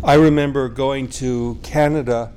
I remember going to Canada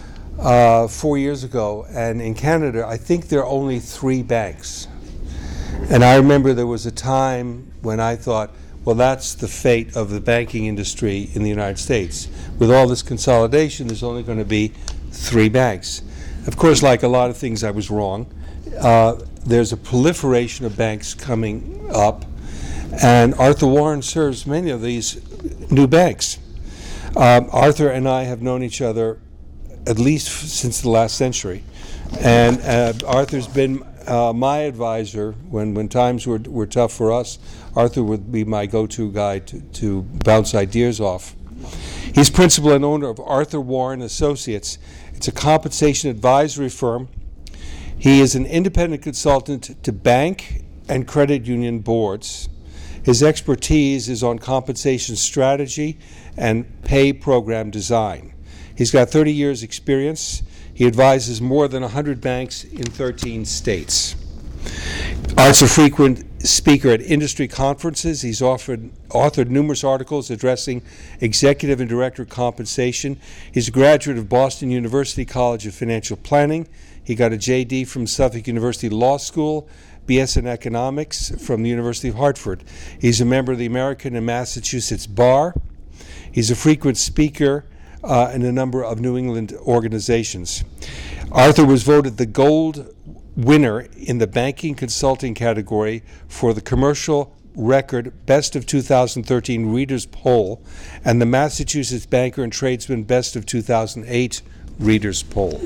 4 years ago, and in Canada, I think there are only 3 banks. And I remember there was a time when I thought, well, that's the fate of the banking industry in the United States. With all this consolidation, there's only going to be 3 banks. Of course, like a lot of things, I was wrong. There's a proliferation of banks coming up, and Arthur Warren serves many of these new banks. Arthur and I have known each other at least since the last century, and Arthur's been my advisor when times were tough for us. Arthur would be my go-to guy to bounce ideas off. He's principal and owner of Arthur Warren Associates. It's a compensation advisory firm. He is an independent consultant to bank and credit union boards. His expertise is on compensation strategy and pay program design. He's got 30 years experience. He advises more than 100 banks in 13 states. Art's a frequent speaker at industry conferences. He's authored numerous articles addressing executive and director compensation. He's a graduate of Boston University College of Financial Planning. He got a JD from Suffolk University Law School, BS in Economics from the University of Hartford. He's a member of the American and Massachusetts Bar. He's a frequent speaker in a number of New England organizations. Arthur was voted the gold winner in the banking consulting category for the Commercial Record Best of 2013 Readers Poll and the Massachusetts Banker and Tradesman Best of 2008 Readers Poll.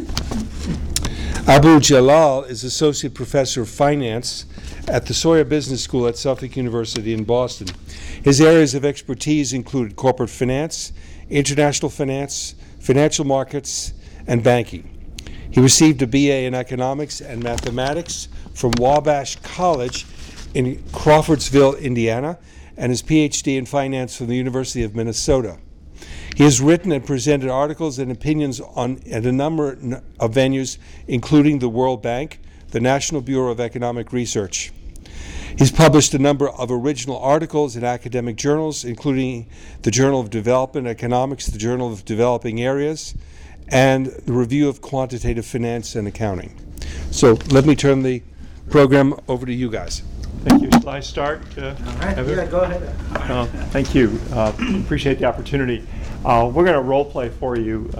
Abu Jalal is Associate Professor of Finance at the Sawyer Business School at Suffolk University in Boston. His areas of expertise include corporate finance, international finance, financial markets, and banking. He received a BA in economics and mathematics from Wabash College in Crawfordsville, Indiana, and his PhD in finance from the University of Minnesota. He has written and presented articles and opinions at a number of venues, including the World Bank, the National Bureau of Economic Research. He's published a number of original articles in academic journals, including the Journal of Development Economics, the Journal of Developing Areas, and the Review of Quantitative Finance and Accounting. So let me turn the program over to you guys. Thank you. Shall I start? All right, yeah, go ahead. Thank you. Appreciate the opportunity. We're going to role play for you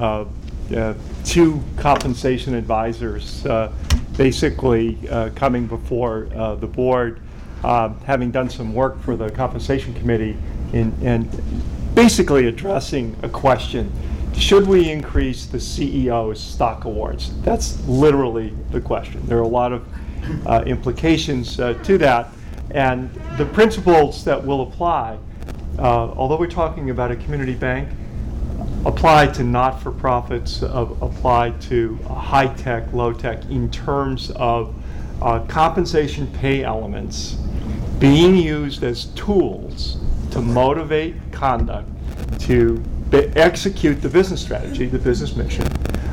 2 compensation advisors, basically coming before the board, having done some work for the compensation committee and basically addressing a question. Should we increase the CEO's stock awards? That's literally the question. There are a lot of implications to that, and the principles that will apply, although we're talking about a community bank, apply to not-for-profits, apply to high-tech, low-tech in terms of compensation pay elements being used as tools to motivate conduct, to execute the business strategy, the business mission,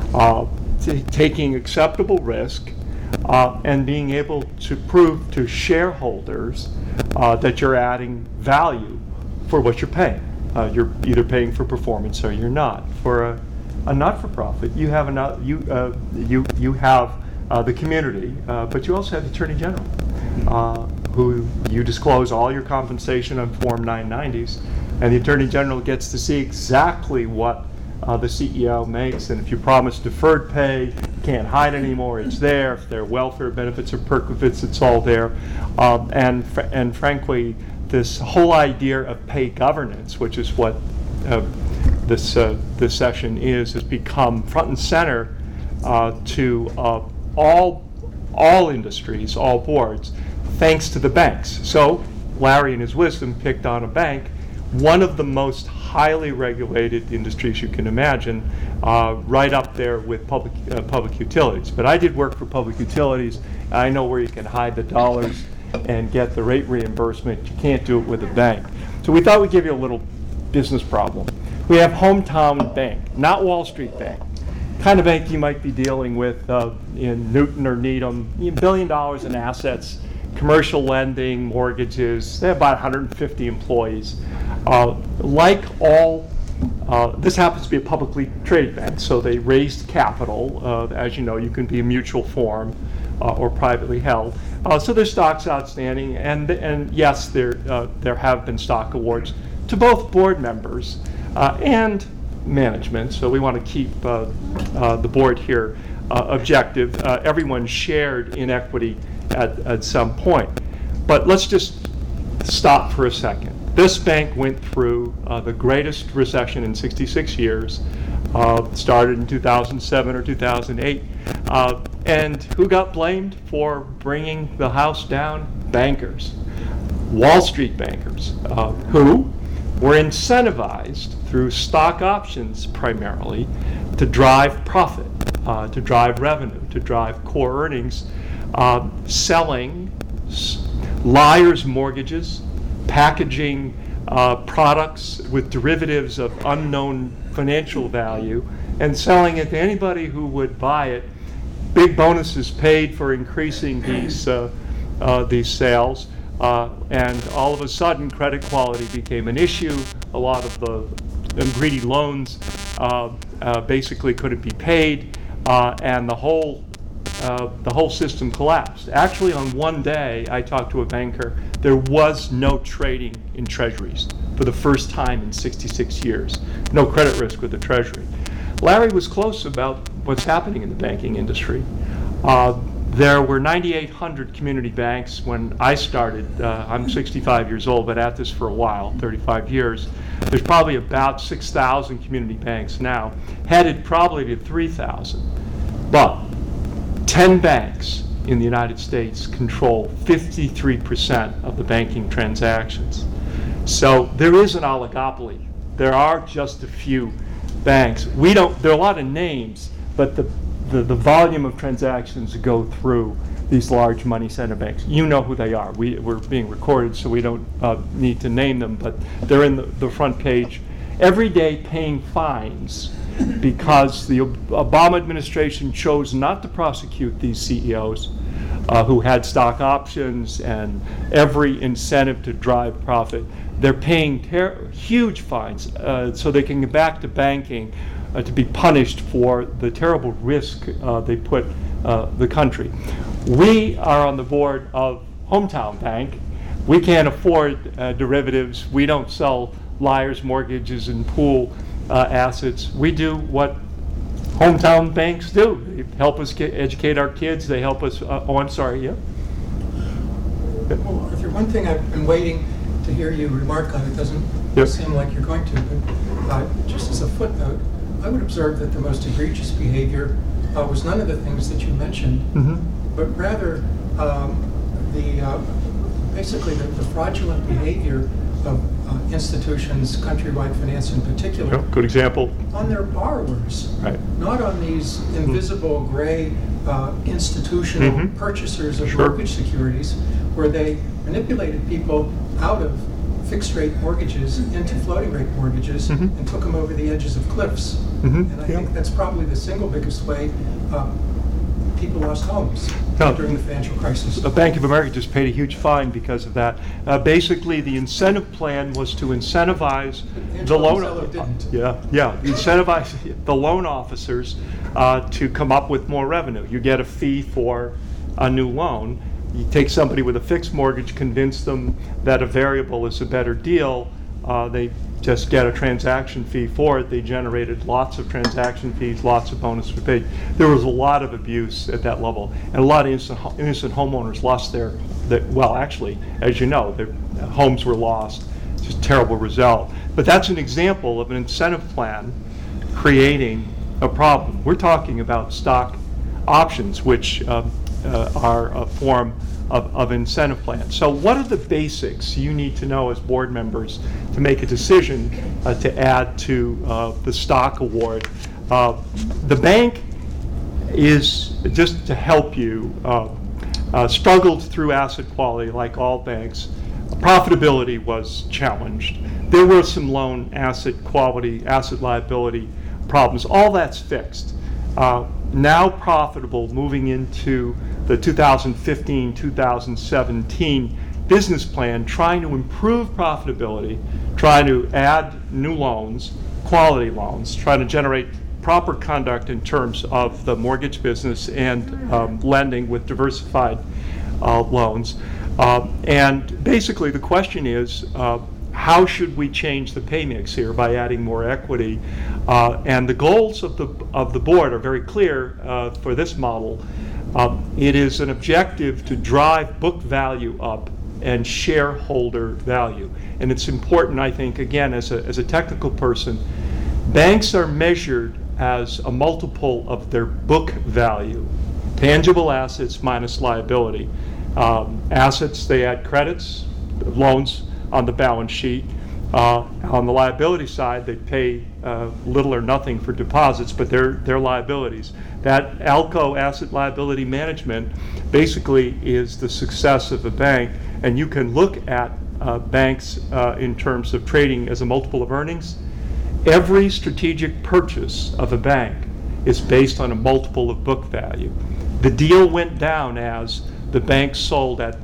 taking acceptable risk, and being able to prove to shareholders that you're adding value for what you're paying. You're either paying for performance or you're not. For a not-for-profit, you have you have the community, but you also have the Attorney General, who you disclose all your compensation on Form 990s, and the Attorney General gets to see exactly what the CEO makes, and if you promise deferred pay, you can't hide anymore, it's there. If there are welfare benefits or perquisites, it's all there. And frankly, this whole idea of pay governance, which is what this session is, has become front and center to all industries, all boards, thanks to the banks. So Larry, in his wisdom, picked on a bank, one of the most highly regulated industries you can imagine, right up there with public utilities. But I did work for public utilities. I know where you can hide the dollars and get the rate reimbursement. You can't do it with a bank. So we thought we'd give you a little business problem. We have Hometown Bank, not Wall Street Bank. Kind of bank you might be dealing with in Newton or Needham, $1 billion in assets, commercial lending, mortgages. They have about 150 employees. Like all This happens to be a publicly traded bank, so they raised capital. As you know, you can be a mutual form or privately held. So there's stocks outstanding, and yes, there have been stock awards to both board members and management. So we want to keep the board here objective. Everyone shared in equity at some point. But let's just stop for a second. This bank went through the greatest recession in 66 years, started in 2007 or 2008. And who got blamed for bringing the house down? Bankers. Wall Street bankers, who were incentivized through stock options primarily to drive profit, to drive revenue, to drive core earnings, selling liar's mortgages, packaging products with derivatives of unknown financial value, and selling it to anybody who would buy it. Big bonuses paid for increasing these sales, and all of a sudden credit quality became an issue. A lot of the greedy loans basically couldn't be paid, and the whole system collapsed. Actually, on one day, I talked to a banker. There was no trading in treasuries for the first time in 66 years. No credit risk with the treasury. Larry was close about what's happening in the banking industry. There were 9,800 community banks when I started. I'm 65 years old, but at this for a while, 35 years. There's probably about 6,000 community banks now, headed probably to 3,000. But 10 banks in the United States control 53% of the banking transactions. So there is an oligopoly. There are just a few banks. There are a lot of names, but the volume of transactions go through these large money center banks. You know who they are. We're being recorded, so we don't need to name them, but they're in the front page. Every day paying fines because the Obama administration chose not to prosecute these CEOs who had stock options and every incentive to drive profit. They're paying huge fines so they can get back to banking to be punished for the terrible risk they put the country. We are on the board of Hometown Bank. We can't afford derivatives. We don't sell liar's mortgages and pool assets. We do what hometown banks do. They help us educate our kids. They help us. I'm sorry. Yeah. Well, Arthur, one thing I've been waiting to hear you remark on, it doesn't seem like you're going to, but just as a footnote, I would observe that the most egregious behavior was none of the things that you mentioned, but rather basically the fraudulent behavior of institutions, Countrywide Finance in particular. Good example. On their borrowers, right? Not on these invisible gray institutional purchasers of mortgage securities, where they manipulated people out of fixed rate mortgages into floating rate mortgages and took them over the edges of cliffs. And I think that's probably the single biggest way people lost homes during the financial crisis. Bank of America just paid a huge fine because of that. Basically, the incentive plan was to incentivize the loan. Incentivize the loan officers to come up with more revenue. You get a fee for a new loan. You take somebody with a fixed mortgage, convince them that a variable is a better deal. They just get a transaction fee for it. They generated lots of transaction fees, lots of bonuses were paid. There was a lot of abuse at that level, and a lot of innocent homeowners lost actually, as you know, their homes were lost. It's just a terrible result. But that's an example of an incentive plan creating a problem. We're talking about stock options, which are a form of incentive plan. So what are the basics you need to know as board members to make a decision to add to the stock award? The bank is, just to help you, struggled through asset quality like all banks. Profitability was challenged. There were some loan asset quality, asset liability problems. All that's fixed. Now profitable, moving into the 2015-2017 business plan, trying to improve profitability, trying to add new loans, quality loans, trying to generate proper conduct in terms of the mortgage business and lending with diversified loans. And basically the question is, how should we change the pay mix here by adding more equity? And the goals of the board are very clear for this model. It is an objective to drive book value up and shareholder value. And it's important, I think, again, as a technical person, banks are measured as a multiple of their book value, tangible assets minus liability. Assets, they add credits, loans on the balance sheet. On the liability side, they pay little or nothing for deposits, but they're liabilities. That ALCO, asset liability management, basically is the success of a bank, and you can look at banks in terms of trading as a multiple of earnings. Every strategic purchase of a bank is based on a multiple of book value. The deal went down as the bank sold at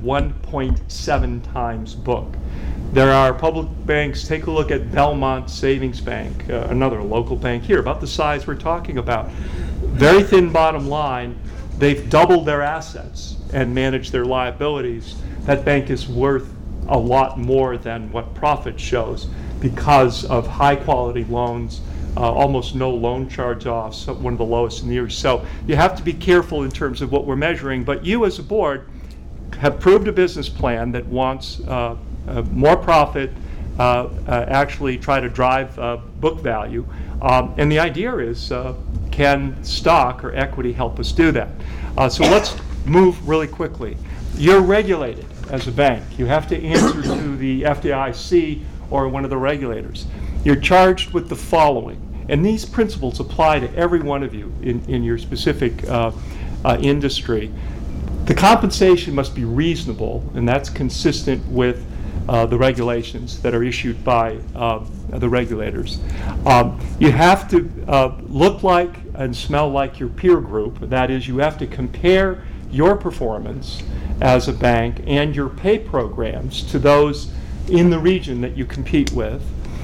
1.7 times book. There are public banks. Take a look at Belmont Savings Bank, another local bank here, about the size we're talking about. Very thin bottom line. They've doubled their assets and managed their liabilities. That bank is worth a lot more than what profit shows because of high quality loans, almost no loan charge-offs, one of the lowest in the years. So you have to be careful in terms of what we're measuring, but you as a board have proved a business plan that wants more profit, actually try to drive book value. And the idea is, can stock or equity help us do that? So let's move really quickly. You're regulated as a bank. You have to answer to the FDIC or one of the regulators. You're charged with the following, and these principles apply to every one of you in your specific industry. The compensation must be reasonable, and that's consistent with the regulations that are issued by the regulators. You have to look like and smell like your peer group. That is, you have to compare your performance as a bank and your pay programs to those in the region that you compete with.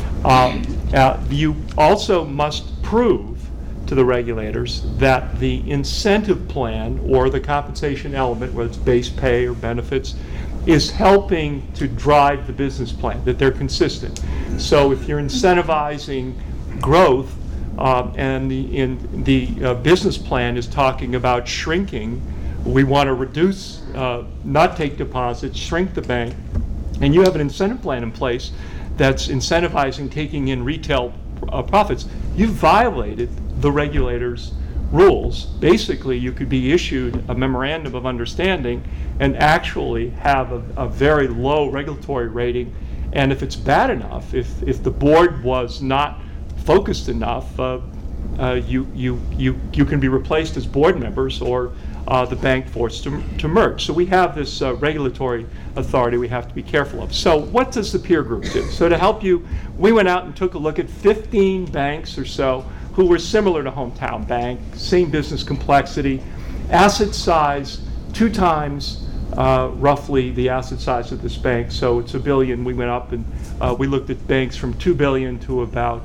You also must prove to the regulators that the incentive plan or the compensation element, whether it's base pay or benefits, is helping to drive the business plan, that they're consistent. So if you're incentivizing growth and the business plan is talking about shrinking, we want to reduce, not take deposits, shrink the bank, and you have an incentive plan in place that's incentivizing taking in retail profits, you've violated the regulators' rules. Basically, you could be issued a memorandum of understanding and actually have a very low regulatory rating. And if it's bad enough, if the board was not focused enough, you can be replaced as board members or the bank forced to merge. So we have this regulatory authority we have to be careful of. So what does the peer group do? So to help you, we went out and took a look at 15 banks or so who were similar to Hometown Bank, same business complexity, asset size 2 times roughly the asset size of this bank. So it's $1 billion. We went up and we looked at banks from $2 billion to about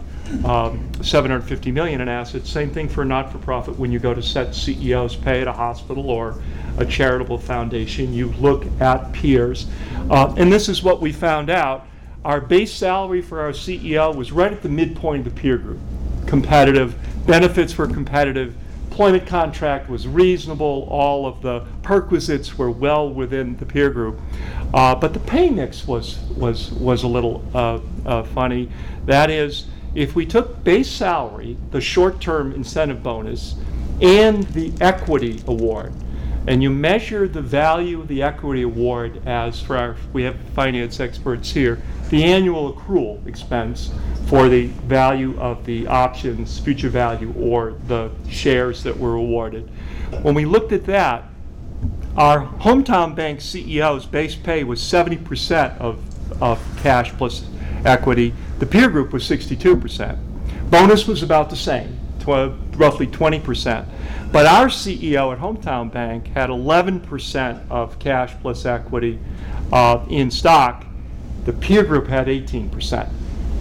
$750 million in assets. Same thing for a not-for-profit. When you go to set CEO's pay at a hospital or a charitable foundation, you look at peers. And this is what we found out. Our base salary for our CEO was right at the midpoint of the peer group. Competitive, benefits were competitive, employment contract was reasonable, all of the perquisites were well within the peer group. But the pay mix was a little funny. That is, if we took base salary, the short-term incentive bonus, and the equity award, and you measure the value of the equity award as for our, we have finance experts here, the annual accrual expense for the value of the options, future value, or the shares that were awarded. When we looked at that, our Hometown Bank CEO's base pay was 70% of cash plus equity. The peer group was 62%. Bonus was about the same, roughly 20%. But our CEO at Hometown Bank had 11% of cash plus equity in stock. The peer group had 18%.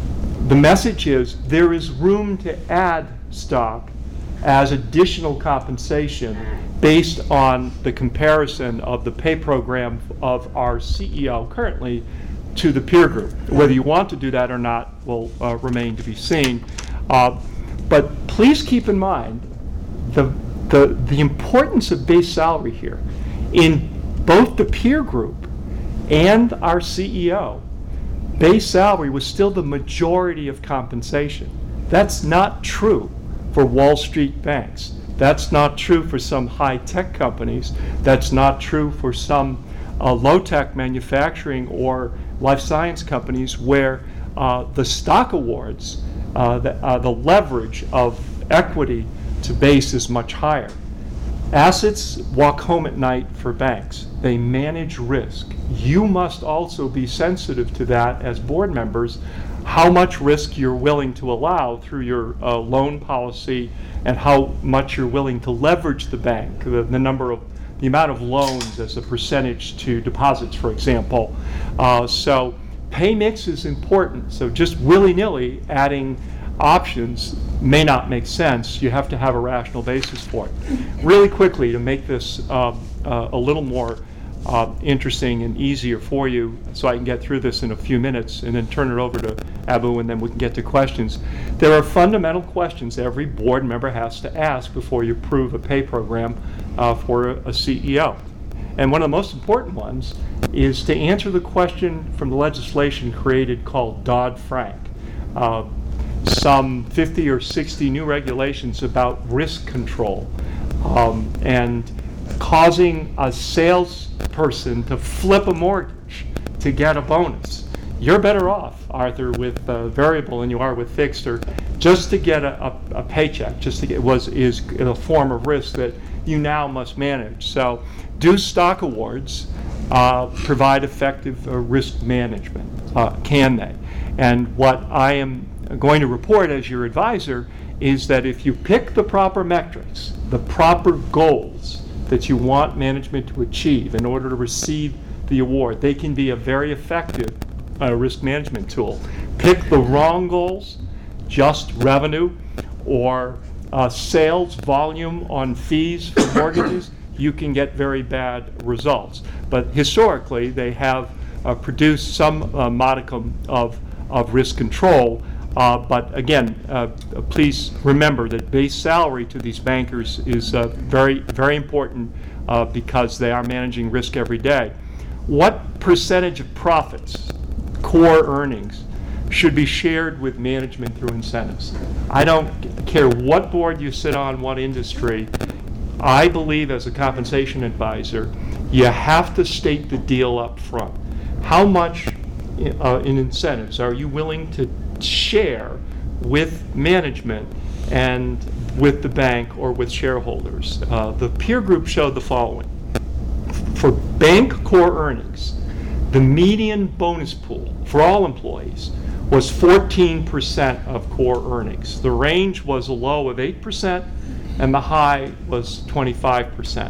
The message is there is room to add stock as additional compensation based on the comparison of the pay program of our CEO currently to the peer group. Whether you want to do that or not will remain to be seen. But please keep in mind the importance of base salary here. In both the peer group and our CEO, base salary was still the majority of compensation. That's not true for Wall Street banks. That's not true for some high-tech companies. That's not true for some low-tech manufacturing or life science companies where the stock awards, the leverage of equity to base is much higher. Assets walk home at night for banks. They manage risk. You must also be sensitive to that as board members, how much risk you're willing to allow through your loan policy and how much you're willing to leverage the bank, the amount of loans as a percentage to deposits, for example. So pay mix is important. So just willy-nilly adding options may not make sense. You have to have a rational basis for it. Really quickly, to make this a little more interesting and easier for you, so I can get through this in a few minutes and then turn it over to Abu, and then we can get to questions. There are fundamental questions every board member has to ask before you approve a pay program for a CEO. And one of the most important ones is to answer the question from the legislation created called Dodd-Frank. Some 50 or 60 new regulations about risk control and causing a salesperson to flip a mortgage to get a bonus. You're better off, Arthur, with variable than you are with fixed, or just to get a paycheck, just to get is a form of risk that you now must manage. So do stock awards provide effective risk management? Can they? And what I am going to report as your advisor is that if you pick the proper metrics, the proper goals that you want management to achieve in order to receive the award, they can be a very effective risk management tool. Pick the wrong goals, just revenue or sales volume on fees for mortgages, you can get very bad results. But historically, they have produced some modicum of risk control. But again, please remember that base salary to these bankers is very, very important because they are managing risk every day. What percentage of profits, core earnings, should be shared with management through incentives? I don't care what board you sit on, what industry. I believe as a compensation advisor, you have to state the deal up front. How much in incentives are you willing to share with management and with the bank or with shareholders? The peer group showed the following. For bank core earnings, the median bonus pool for all employees was 14% of core earnings. The range was a low of 8% and the high was 25%.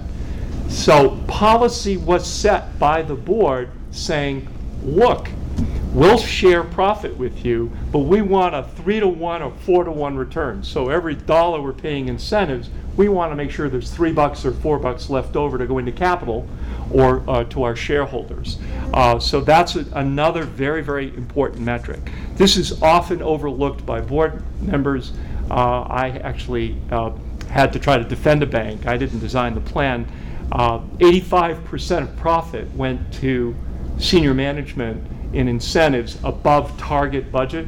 So policy was set by the board saying, look, we'll share profit with you, but we want a 3-to-1 or 4-to-1 return. So every dollar we're paying incentives, we want to make sure there's $3 or $4 left over to go into capital or to our shareholders. So that's another very, very important metric. This is often overlooked by board members. I actually had to try to defend a bank. I didn't design the plan. 85% of profit went to senior management in incentives above target budget,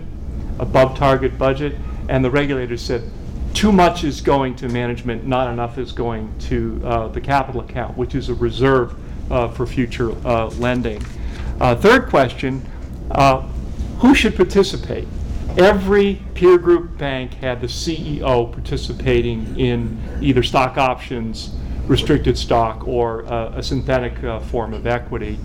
and the regulator said too much is going to management, not enough is going to the capital account, which is a reserve for future lending. Third question, who should participate? Every peer group bank had the CEO participating in either stock options, restricted stock, or a synthetic form of equity.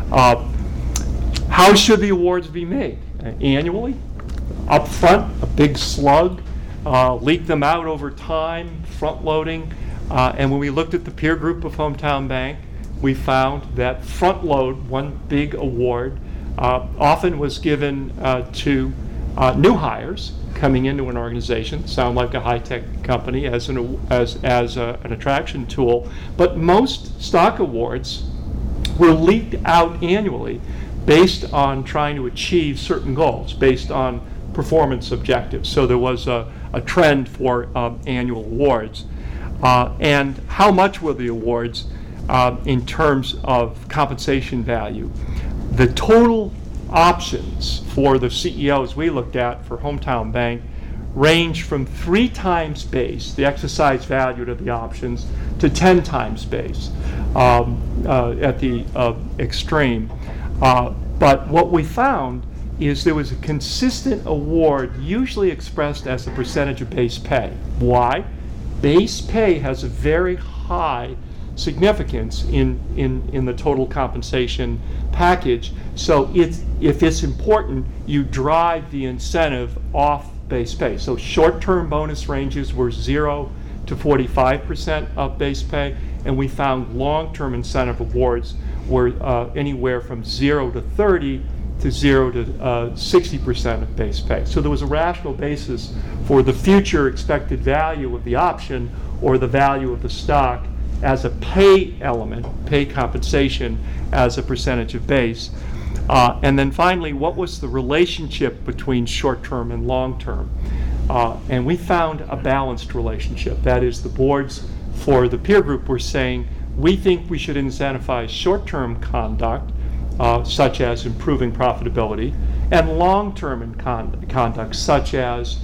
How should the awards be made? Annually? Up front, a big slug? Leak them out over time, front loading? And when we looked at the peer group of Hometown Bank, we found that front load, one big award, often was given to new hires coming into an organization, sound like a high-tech company as an attraction tool, but most stock awards were leaked out annually based on trying to achieve certain goals, based on performance objectives. So there was a trend for annual awards. And how much were the awards in terms of compensation value? The total options for the CEOs we looked at for Hometown Bank range from 3 times base, the exercise value of the options, to 10 times base at the extreme. But what we found is there was a consistent award usually expressed as a percentage of base pay. Why? Base pay has a very high significance in the total compensation package. So if it's important, you drive the incentive off base pay. So short-term bonus ranges were 0 to 45% of base pay, and we found long-term incentive awards were anywhere from 0 to 30 to 0 to 60% of base pay. So there was a rational basis for the future expected value of the option or the value of the stock as a pay element, pay compensation as a percentage of base. And then finally, what was the relationship between short-term and long-term? And we found a balanced relationship. That is, the boards for the peer group were saying, we think we should incentivize short-term conduct, such as improving profitability, and long-term conduct, such as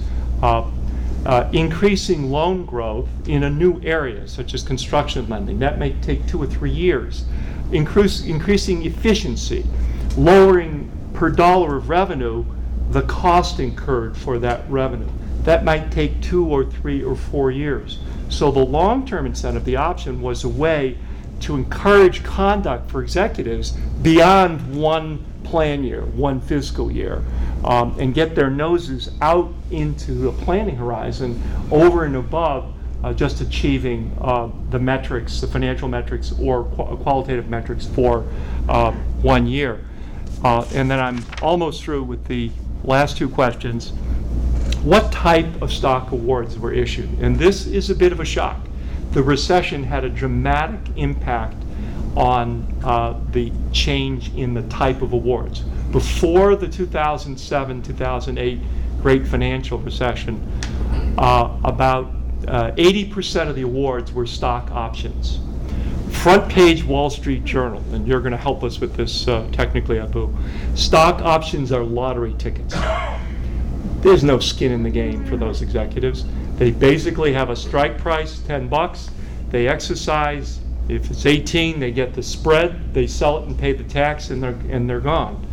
increasing loan growth in a new area, such as construction lending. That may take 2 or 3 years. Increasing efficiency, lowering per dollar of revenue the cost incurred for that revenue. That might take 2 or 3 or 4 years. So the long-term incentive, the option, was a way to encourage conduct for executives beyond one plan year, one fiscal year, and get their noses out into the planning horizon over and above just achieving the metrics, the financial metrics or qualitative metrics for 1 year. And then I'm almost through with the last 2 questions. What type of stock awards were issued? And this is a bit of a shock. The recession had a dramatic impact on the change in the type of awards. Before the 2007-2008 Great Financial Recession, about 80% of the awards were stock options. Front page Wall Street Journal, and you're going to help us with this technically, Abu. Stock options are lottery tickets. There's no skin in the game for those executives. They basically have a strike price, $10. They exercise. If it's 18, they get the spread. They sell it and pay the tax, and they're gone.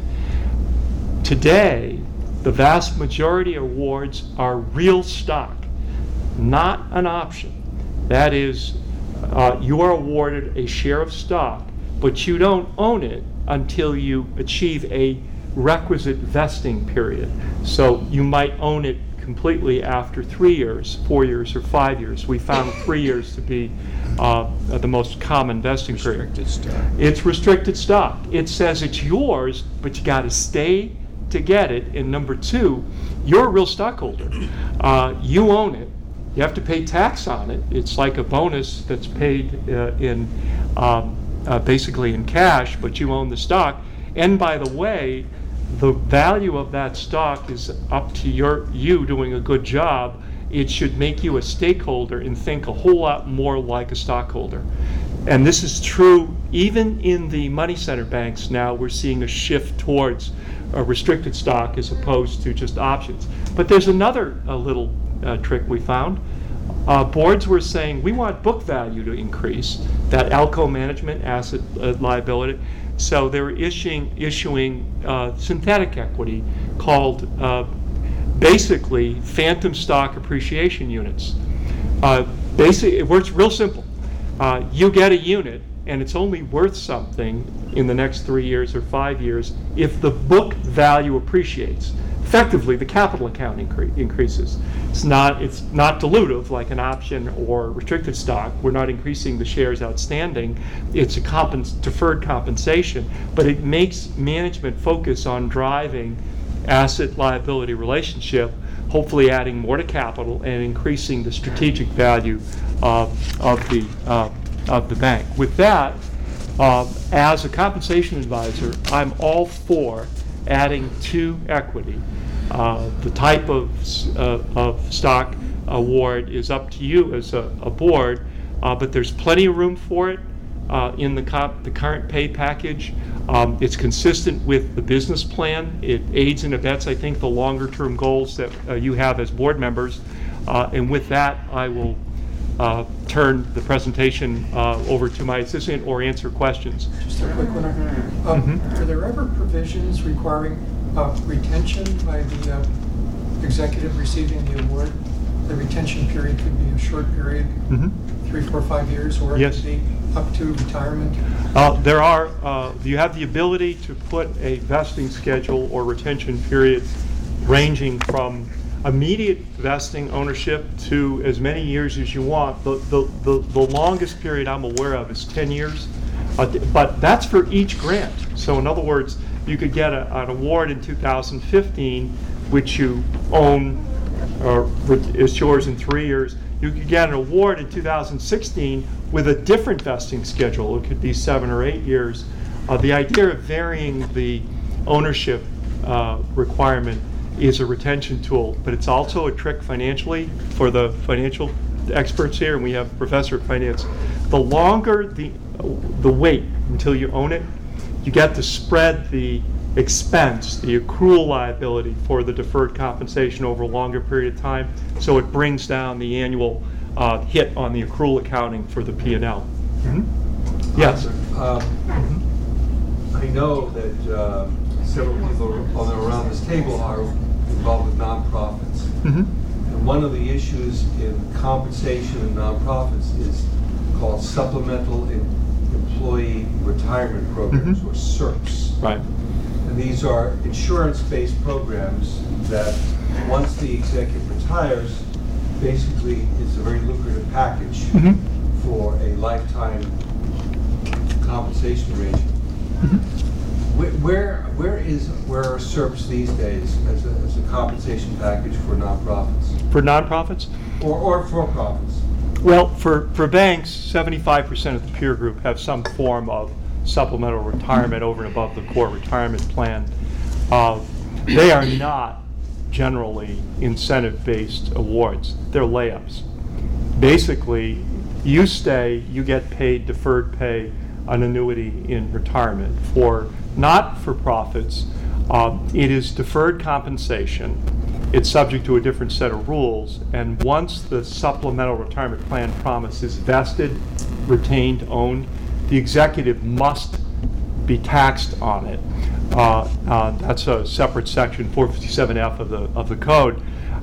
Today, the vast majority of awards are real stock, not an option. That is, you are awarded a share of stock, but you don't own it until you achieve a requisite vesting period. So you might own it completely after 3 years, 4 years, or 5 years. We found 3 years to be the most common vesting period. Restricted stock. It's restricted stock. It says it's yours, but you got to stay to get it. And number 2, you're a real stockholder. You own it. You have to pay tax on it. It's like a bonus that's paid in basically in cash, but you own the stock. And by the way, the value of that stock is up to you doing a good job. It should make you a stakeholder and think a whole lot more like a stockholder. And this is true even in the money center banks now. We're seeing a shift towards a restricted stock as opposed to just options. But there's another little trick we found. Boards were saying, we want book value to increase, that ALCO management, asset liability. So they were issuing synthetic equity called basically phantom stock appreciation units. Basically, it works real simple. You get a unit, and it's only worth something in the next 3 years or 5 years if the book value appreciates. Effectively, the capital account increases. It's not dilutive like an option or restricted stock. We're not increasing the shares outstanding. It's a deferred compensation, but it makes management focus on driving asset-liability relationship, hopefully adding more to capital and increasing the strategic value of the bank. With that, as a compensation advisor, I'm all for adding to equity. The type of stock award is up to you as a board, but there's plenty of room for it in the current pay package. It's consistent with the business plan. It aids and abets, I think, the longer-term goals that you have as board members. And with that, I will turn the presentation over to my assistant or answer questions. Just a quick one. Are there ever provisions requiring retention by the executive receiving the award? The retention period could be a short period, 3, 4, 5 years, or it Yes. could be up to retirement. There are, you have the ability to put a vesting schedule or retention period ranging from immediate vesting ownership to as many years as you want. The longest period I'm aware of is 10 years, but that's for each grant. So in other words, you could get an award in 2015, which you own or is yours in 3 years. You could get an award in 2016 with a different vesting schedule. It could be 7 or 8 years. The idea of varying the ownership requirement is a retention tool, but it's also a trick financially for the financial experts here, and we have a professor of finance. The longer the wait until you own it, you get to spread the expense, the accrual liability for the deferred compensation over a longer period of time, so it brings down the annual hit on the accrual accounting for the P&L. Yes. I know that several people around this table are involved with nonprofits. And one of the issues in compensation in nonprofits is called supplemental employee retirement programs, or SERPs. Right. And these are insurance-based programs that once the executive retires, basically is a very lucrative package for a lifetime compensation arrangement. Where are SERPs these days as a compensation package for nonprofits? For nonprofits? Or for-profits? Well, for banks, 75% of the peer group have some form of supplemental retirement over and above the core retirement plan. They are not generally incentive-based awards. They're layups. Basically, you stay, you get paid deferred pay, an annuity in retirement. For not-for-profits, it is deferred compensation. It's subject to a different set of rules, and once the supplemental retirement plan promise is vested, retained, owned, the executive must be taxed on it. That's a separate section, 457F of the code.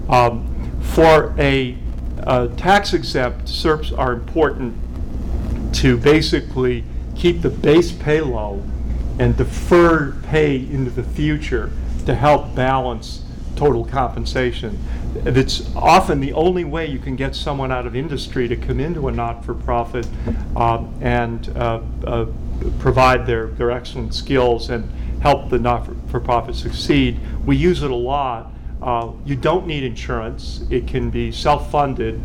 For a tax-exempt, SERPs are important to basically keep the base pay low and defer pay into the future to help balance total compensation. It's often the only way you can get someone out of industry to come into a not-for-profit and provide their excellent skills and help the not-for-profit succeed. We use it a lot. You don't need insurance. It can be self-funded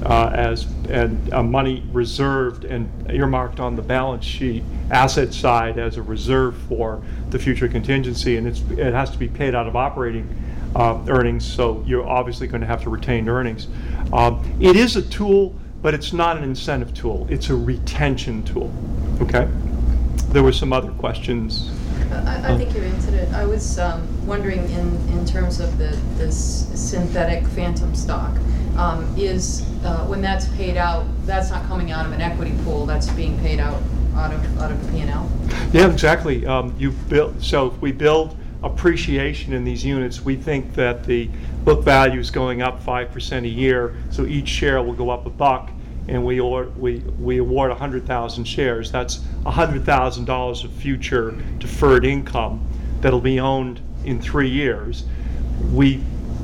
and money reserved and earmarked on the balance sheet asset side as a reserve for the future contingency, and it has to be paid out of operating earnings, so you're obviously going to have to retain earnings. It is a tool, but it's not an incentive tool. It's a retention tool. Okay? There were some other questions. I think you answered it. I was wondering in terms of this synthetic phantom stock, is when that's paid out, that's not coming out of an equity pool, that's being paid out of the P&L? Yeah, exactly. So if we build appreciation in these units, we think that the book value is going up 5% a year, so each share will go up $1, and we award 100,000 shares. That's $100,000 of future deferred income that'll be owned in 3 years. We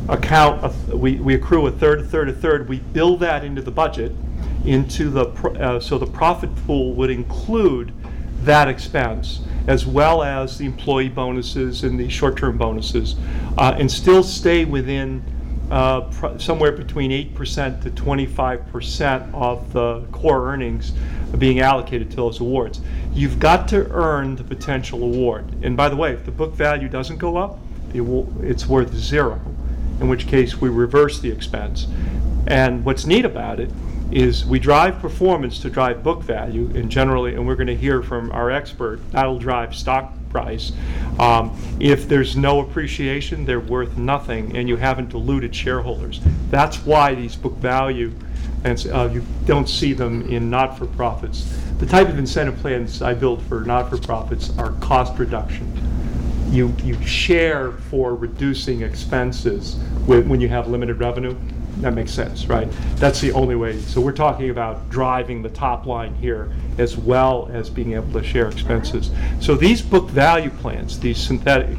accrue a third. We build that into the budget, so the profit pool would include that expense, as well as the employee bonuses and the short-term bonuses, and still stay within somewhere between 8% to 25% of the core earnings being allocated to those awards. You've got to earn the potential award. And by the way, if the book value doesn't go up, it's worth zero, in which case we reverse the expense. And what's neat about it is we drive performance to drive book value, and generally, and we're going to hear from our expert, that'll drive stock price. If there's no appreciation, they're worth nothing, and you haven't diluted shareholders. That's why these book value, and you don't see them in not-for-profits. The type of incentive plans I build for not-for-profits are cost reduction. You share for reducing expenses when you have limited revenue. That makes sense, right? That's the only way. So we're talking about driving the top line here as well as being able to share expenses. So these book value plans, these synthetic,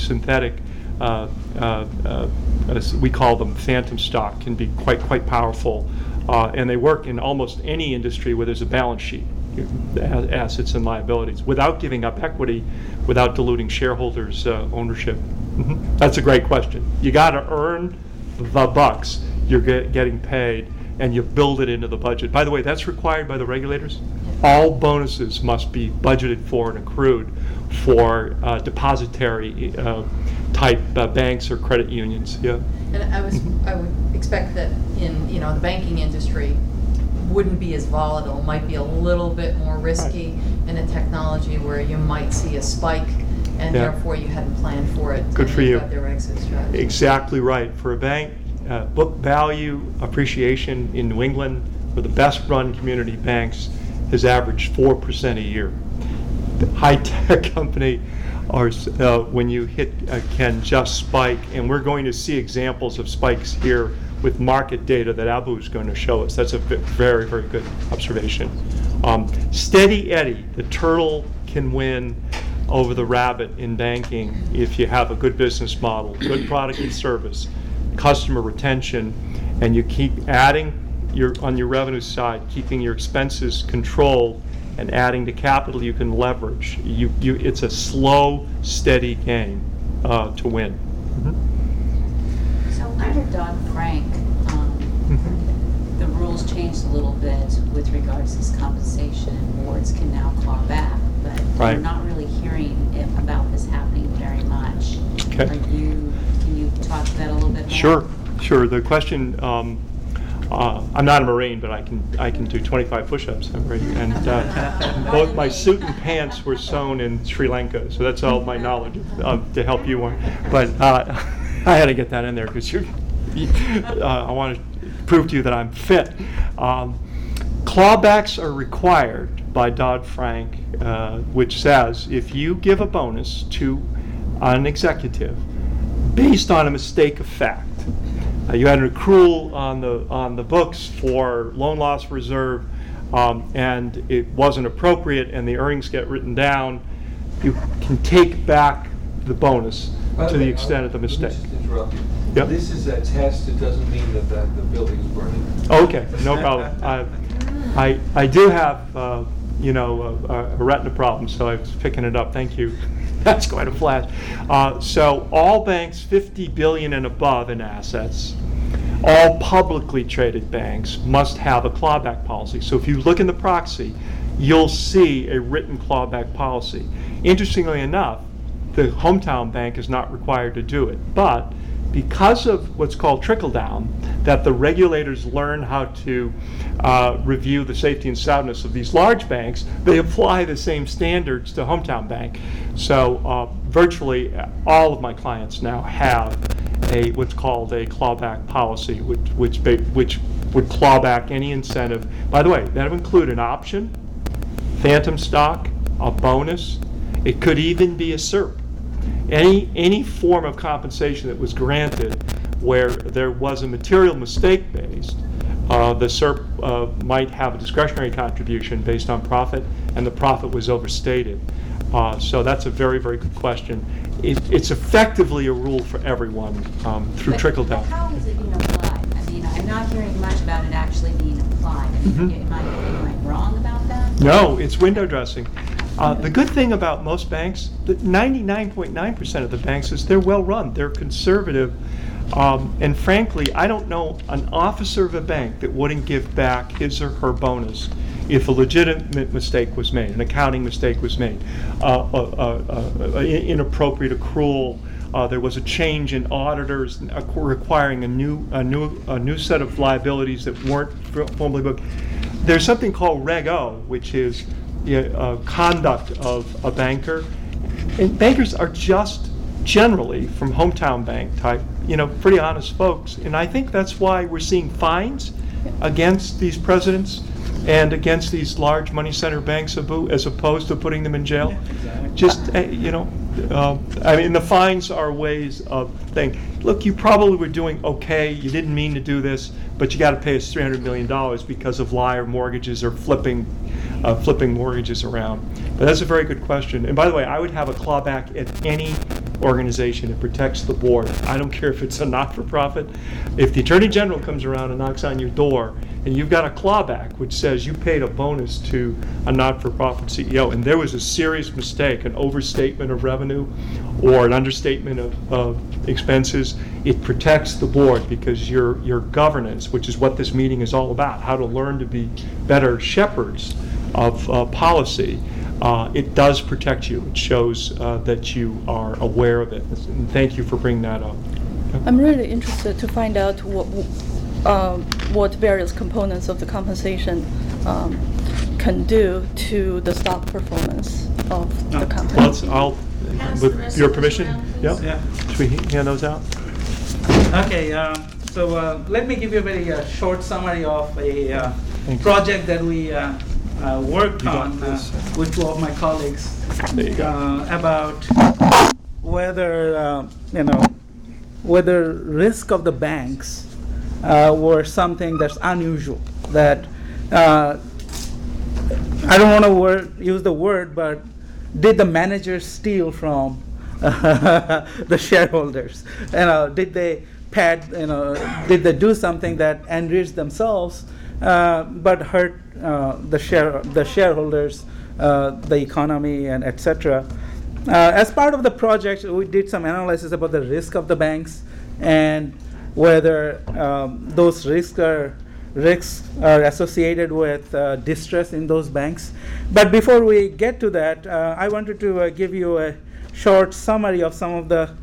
as we call them, phantom stock, can be quite powerful, and they work in almost any industry where there's a balance sheet, assets and liabilities, without giving up equity, without diluting shareholders' ownership. That's a great question. You got to earn the bucks you're getting paid, and you build it into the budget. By the way, that's required by the regulators. All bonuses must be budgeted for and accrued for depository type banks or credit unions. Yeah. And I would expect that in the banking industry wouldn't be as volatile, might be a little bit more risky in a technology where you might see a spike, and therefore you hadn't planned for it. Good for you. Got their exit strategy. Exactly right. For a bank, book value appreciation in New England for the best run community banks has averaged 4% a year. The high-tech company are, when you hit, can just spike, and we're going to see examples of spikes here with market data that Abu is going to show us. That's a very, very good observation. Steady Eddie, the turtle can win over the rabbit in banking if you have a good business model, good product and service, customer retention, and you keep adding on your revenue side, keeping your expenses controlled and adding the capital you can leverage. It's a slow, steady game to win. So under Dodd-Frank, the rules changed a little bit with regards to this compensation. Boards can now claw back, but we're not really hearing about this happening very much. Okay. Can you talk to that a little bit more? Sure. The question, I'm not a Marine, but I can do 25 push-ups, and both my suit and pants were sewn in Sri Lanka, so that's all my knowledge to help you. But I had to get that in there because I want to prove to you that I'm fit. Clawbacks are required by Dodd-Frank, which says if you give a bonus to an executive based on a mistake of fact, you had an accrual on the books for loan loss reserve, and it wasn't appropriate, and the earnings get written down, you can take back the bonus to the extent of the mistake. Let me just interrupt you. Yep. This is a test. It doesn't mean that the building's burning. Okay, no problem. I do have a retina problem, so I was picking it up. Thank you. That's quite a flash. So all banks 50 billion and above in assets, all publicly traded banks must have a clawback policy. So if you look in the proxy, you'll see a written clawback policy. Interestingly enough, the hometown bank is not required to do it, but because of what's called trickle-down, that the regulators learn how to review the safety and soundness of these large banks, they apply the same standards to hometown bank. So virtually all of my clients now have what's called a clawback policy, which would claw back any incentive. By the way, that would include an option, phantom stock, a bonus. It could even be a SERP. Any form of compensation that was granted where there was a material mistake based, the SERP might have a discretionary contribution based on profit, and the profit was overstated. So that's a very, very good question. It's effectively a rule for everyone through trickle-down. But how is it being applied? I mean, I'm not hearing much about it actually being applied. I mean, am I wrong about that? No, it's window dressing. The good thing about most banks, 99.9% of the banks, is they're well run. They're conservative. And frankly, I don't know an officer of a bank that wouldn't give back his or her bonus if a legitimate mistake was made, an accounting mistake was made, inappropriate accrual. There was a change in auditors requiring a new set of liabilities that weren't formally booked. There's something called Reg O, which is conduct of a banker. And bankers are just generally, from hometown bank type, pretty honest folks. And I think that's why we're seeing fines against these presidents and against these large money center banks, as opposed to putting them in jail. Yeah, exactly. Just, I mean, the fines are ways of saying, look, you probably were doing okay, you didn't mean to do this, but you got to pay us $300 million because of liar mortgages or flipping mortgages around. But that's a very good question. And by the way, I would have a clawback at any organization. It protects the board. I don't care if it's a not-for-profit. If the Attorney General comes around and knocks on your door and you've got a clawback which says you paid a bonus to a not-for-profit CEO and there was a serious mistake, an overstatement of revenue or an understatement of expenses, it protects the board because your governance, which is what this meeting is all about, how to learn to be better shepherds of policy, it does protect you. It shows that you are aware of it. And thank you for bringing that up. I'm really interested to find out what various components of the compensation can do to the stock performance of the company. With your permission, Yeah. should we hand those out? Okay, so let me give you a very short summary of a Thanks. project that we worked on with two of my colleagues There you go. about whether whether risk of the banks were something that's unusual. That I don't want to use the word, but did the managers steal from the shareholders? Did they did they do something that enriched themselves but hurt the shareholders, the economy, and etc. As part of the project, we did some analysis about the risk of the banks and whether those risks are associated with distress in those banks. But before we get to that, I wanted to give you a short summary of some of the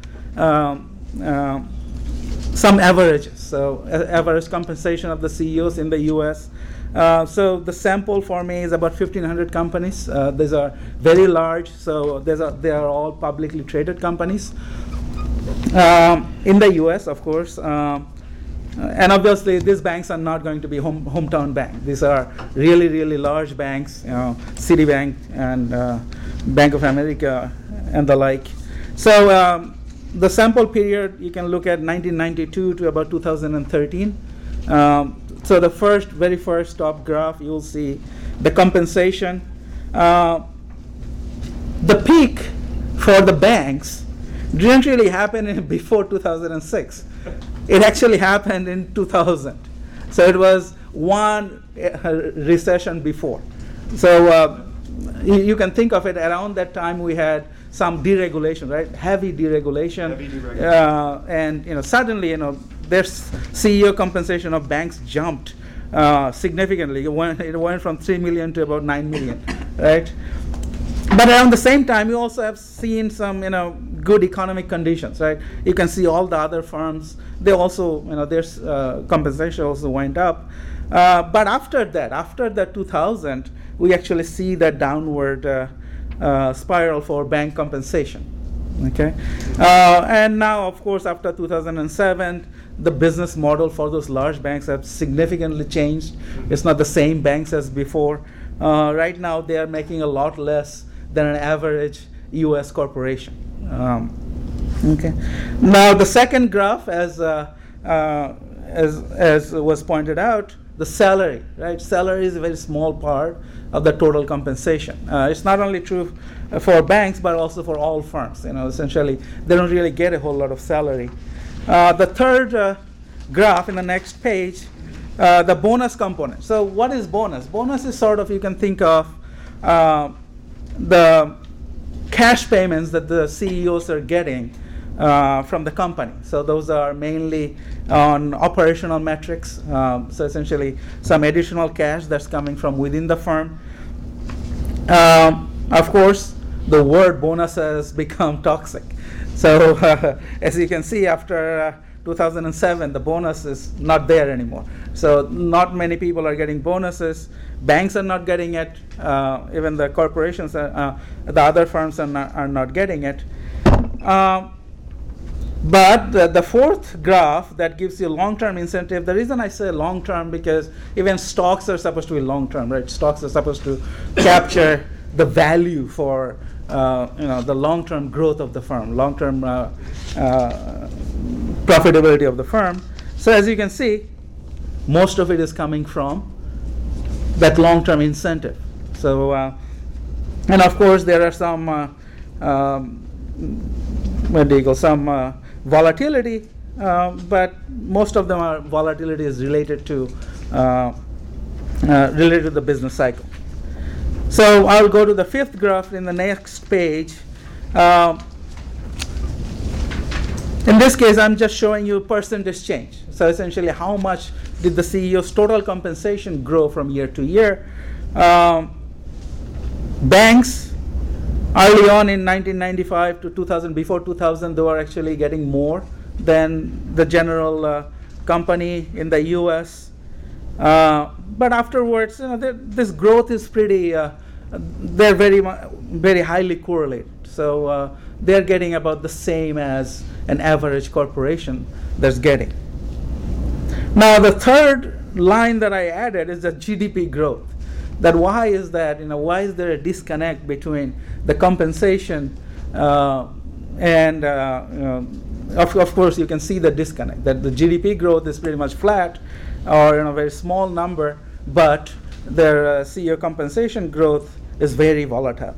some averages. So average compensation of the CEOs in the U.S. So the sample for me is about 1,500 companies. These are very large, so they are all publicly traded companies in the U.S., of course. And obviously, these banks are not going to be hometown banks. These are really, really large banks, Citibank and Bank of America and the like. So the sample period, you can look at 1992 to about 2013. So the very first top graph, you'll see the compensation. The peak for the banks didn't really happen before 2006. It actually happened in 2000. So it was one recession before. So you can think of it, around that time we had some deregulation, right? Heavy deregulation. And suddenly, their CEO compensation of banks jumped significantly. It went from 3 million to about 9 million, right? But around the same time, you also have seen some, good economic conditions, right? You can see all the other firms, they also, their compensation also went up. But after that 2000, we actually see that downward spiral for bank compensation, okay? And now, of course, after 2007, the business model for those large banks have significantly changed. It's not the same banks as before. Right now, they are making a lot less than an average U.S. corporation. Okay. Now the second graph, as was pointed out, the salary, right? Salary is a very small part of the total compensation. It's not only true for banks, but also for all firms. Essentially, they don't really get a whole lot of salary. The third graph in the next page, the bonus component. So what is bonus? Bonus is sort of, you can think of the cash payments that the CEOs are getting from the company. So those are mainly on operational metrics. So essentially some additional cash that's coming from within the firm. Of course, the word bonus has become toxic. So as you can see, after 2007, the bonus is not there anymore. So not many people are getting bonuses. Banks are not getting it. Even the corporations, the other firms are not getting it. But the fourth graph that gives you long-term incentive, the reason I say long-term, because even stocks are supposed to be long-term, right? Stocks are supposed to capture the value for the long-term growth of the firm, long-term profitability of the firm. So as you can see, most of it is coming from that long-term incentive. So, and of course, there are some volatility, but most of them are volatility is related to the business cycle. So I'll go to the fifth graph in the next page. In this case, I'm just showing you percentage change. So essentially, how much did the CEO's total compensation grow from year to year? Banks, early on in 1995 to 2000, before 2000, they were actually getting more than the general company in the US. But afterwards, this growth is pretty, they're very highly correlated. So they're getting about the same as an average corporation that's getting. Now the third line that I added is the GDP growth. That why is that? Why is there a disconnect between the compensation and of course you can see the disconnect, that the GDP growth is pretty much flat or a very small number, but their CEO compensation growth is very volatile.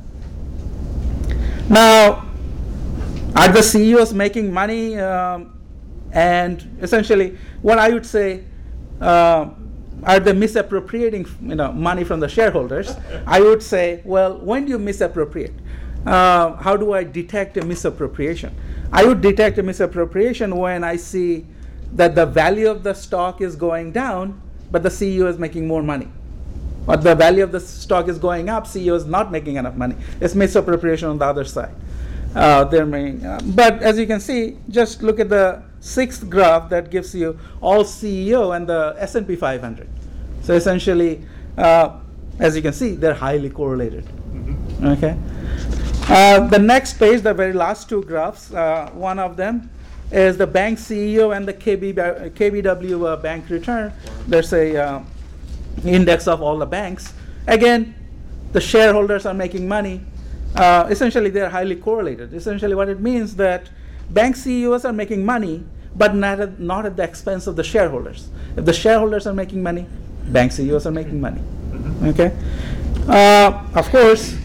Now, are the CEOs making money? And essentially, what I would say, are they misappropriating money from the shareholders? I would say, well, when do you misappropriate? How do I detect a misappropriation? I would detect a misappropriation when I see that the value of the stock is going down, but the CEO is making more money. Or the value of the stock is going up, CEO is not making enough money. It's misappropriation on the other side. But as you can see, just look at the sixth graph that gives you all CEO and the S&P 500. So essentially, as you can see, they're highly correlated. Mm-hmm. Okay. The next page, the very last two graphs, one of them is the bank CEO and the KBW bank return. There's a index of all the banks. Again, the shareholders are making money. Essentially, they're highly correlated. Essentially, what it means that bank CEOs are making money, but not at the expense of the shareholders. If the shareholders are making money, bank CEOs are making money. Okay. Of course,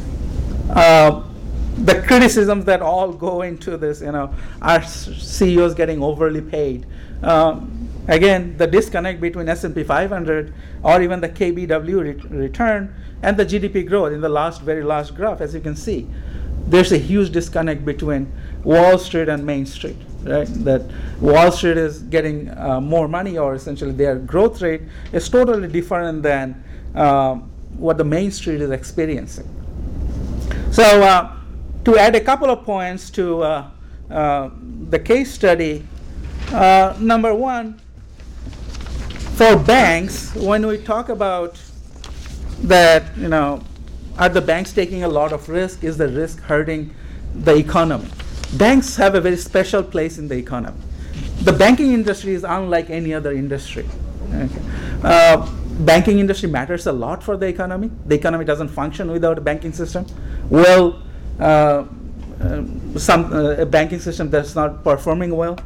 the criticisms that all go into this, are CEOs getting overly paid? Again, the disconnect between S&P 500 or even the KBW return and the GDP growth in the very last graph, as you can see, there's a huge disconnect between Wall Street and Main Street, right? That Wall Street is getting more money, or essentially their growth rate is totally different than what the Main Street is experiencing. So to add a couple of points to the case study, number one, for banks, when we talk about that, are the banks taking a lot of risk? Is the risk hurting the economy? Banks have a very special place in the economy. The banking industry is unlike any other industry. Okay. Banking industry matters a lot for the economy. The economy doesn't function without a banking system. Well, a banking system that's not performing well.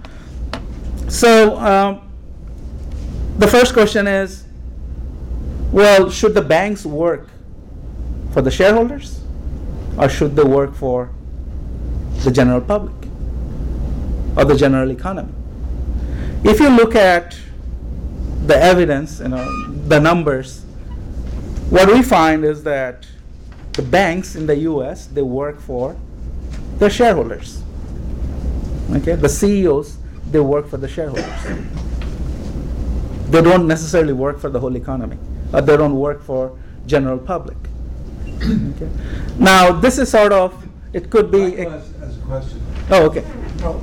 So the first question is, well, should the banks work for the shareholders, or should they work for the general public or the general economy? If you look at the evidence, the numbers, what we find is that the banks in the U.S., they work for their shareholders. Okay, the CEOs, they work for the shareholders. They don't necessarily work for the whole economy, or they don't work for general public. Okay. Now, this is sort of, it could be. As a question. Oh, okay. Well,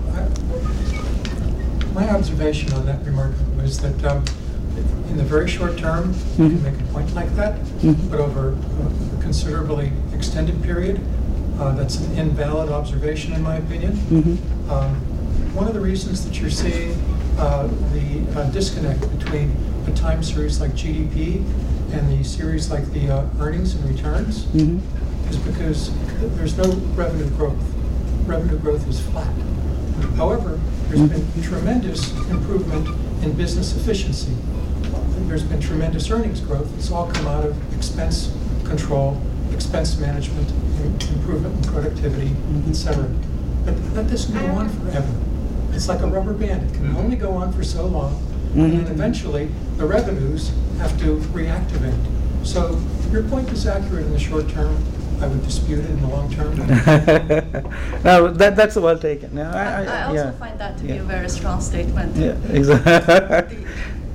my observation on that remark was that in the very short term, you can make a point like that, but over a considerably extended period, that's an invalid observation in my opinion. One of the reasons that you're seeing the disconnect between a time series like GDP and the series like the earnings and returns is because there's no revenue growth. Revenue growth is flat. However, there's been tremendous improvement in business efficiency. There's been tremendous earnings growth. It's all come out of expense control, expense management, improvement in productivity, etc. But that doesn't go on forever. It's like a rubber band. It can only go on for so long, and then eventually the revenues have to reactivate. So your point is accurate in the short term. I would dispute it in the long term. No, that's well taken. No, I also find that to be a very strong statement. Yeah, exactly.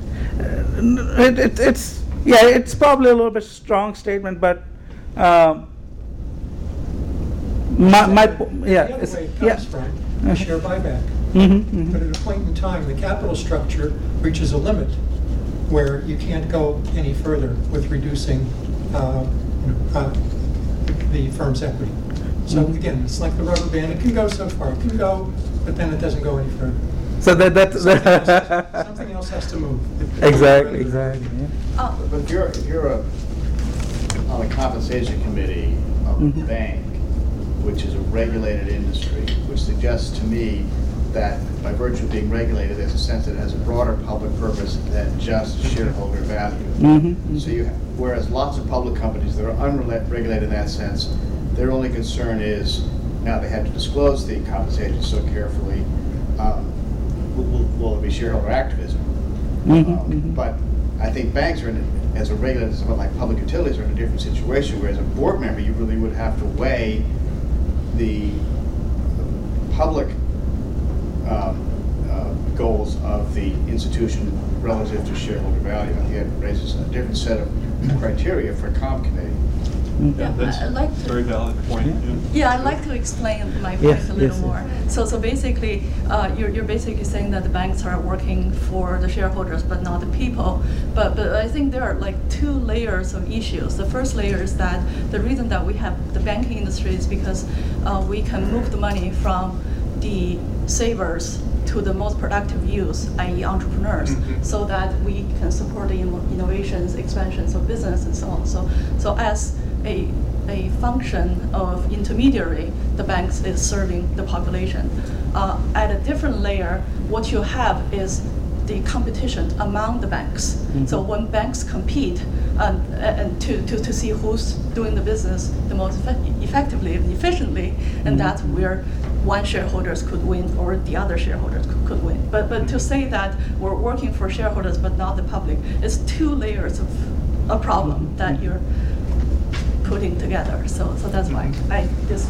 It's probably a little bit strong statement, but The other way it comes from a share buyback. But at a point in time, the capital structure reaches a limit where you can't go any further with reducing the firm's equity. So again, it's like the rubber band. It can go so far. It can go, but then it doesn't go any further. So that's something else has to move. Exactly. Yeah. But if you're on a compensation committee of a bank, which is a regulated industry, which suggests to me that by virtue of being regulated, there's a sense that it has a broader public purpose than just shareholder value. So whereas lots of public companies that are unregulated in that sense, their only concern is, now they have to disclose the compensation so carefully, will there be shareholder activism? But I think banks are as a regulator, somewhat like public utilities, are in a different situation, whereas a board member, you really would have to weigh the public goals of the institution relative to shareholder value. I think it raises a different set of criteria for a comp committee. Yeah, that's I'd like a very valid point. Yeah, I'd like to explain my point a little more. So basically, you're basically saying that the banks are working for the shareholders, but not the people. But I think there are like two layers of issues. The first layer is that the reason that we have the banking industry is because we can move the money from the savers to the most productive use, i.e. entrepreneurs, so that we can support the innovations, expansions of business, and so on. So as a function of intermediary, the banks is serving the population. At a different layer, what you have is the competition among the banks. So when banks compete and to see who's doing the business the most effectively and efficiently, and that's where one shareholders could win or the other shareholders could win. But to say that we're working for shareholders but not the public is two layers of a problem that you're putting together. So that's why I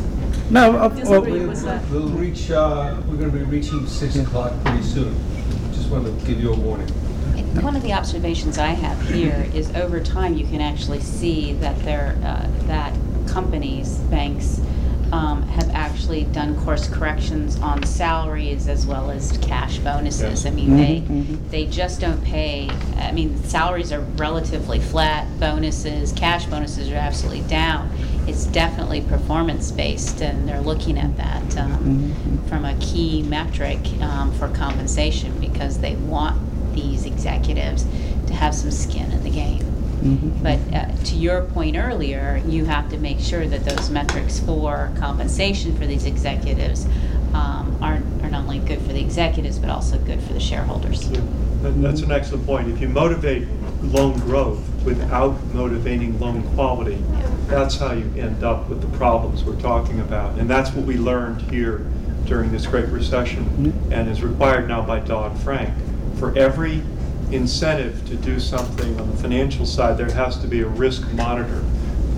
disagree with that. We'll reach. We're going to be reaching 6 o'clock pretty soon. Just want to give you a warning. One of the observations I have here is over time you can actually see that that companies, banks, have actually done course corrections on salaries as well as cash bonuses. Yes. I mean, they just don't pay. I mean, salaries are relatively flat. Cash bonuses are absolutely down. It's definitely performance-based, and they're looking at that from a key metric for compensation because they want these executives to have some skin in the game. But to your point earlier, you have to make sure that those metrics for compensation for these executives are not only good for the executives, but also good for the shareholders. That's an excellent point. If you motivate loan growth without motivating loan quality, that's how you end up with the problems we're talking about. And that's what we learned here during this Great Recession and is required now by Dodd-Frank. For every incentive to do something on the financial side, there has to be a risk monitor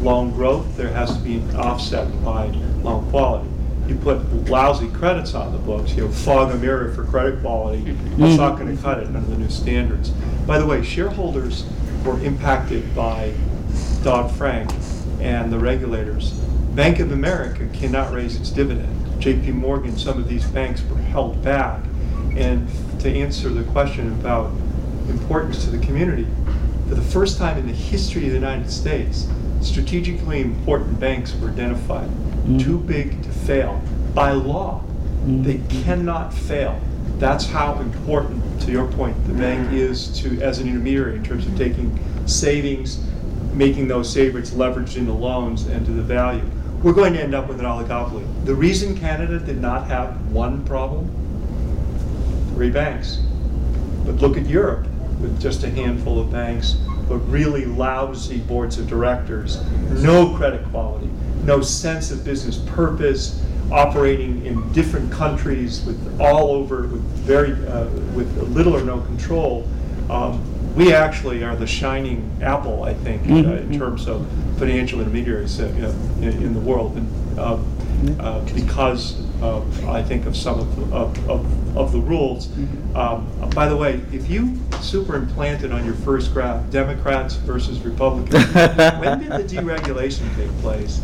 loan growth, there has to be an offset by loan quality. You put lousy credits on the books, fog a mirror for credit quality, it's not going to cut it under the new standards. By the way, shareholders were impacted by Dodd-Frank and the regulators. Bank of America cannot raise its dividend. JP Morgan, some of these banks were held back. And to answer the question about importance to the community, for the first time in the history of the United States, strategically important banks were identified. Too big to fail. By law, they cannot fail. That's how important, to your point, the bank is to as an intermediary in terms of taking savings, making those savings leveraged into loans and to the value. We're going to end up with an oligopoly. The reason Canada did not have one problem, 3 banks. But look at Europe with just a handful of banks, but really lousy boards of directors, no credit quality, no sense of business purpose, operating in different countries with all over, with little or no control. We actually are the shining apple, I think, in terms of financial intermediaries in the world, and because I think of some of the rules. By the way, if you superimplanted on your first graph Democrats versus Republicans, when did the deregulation take place?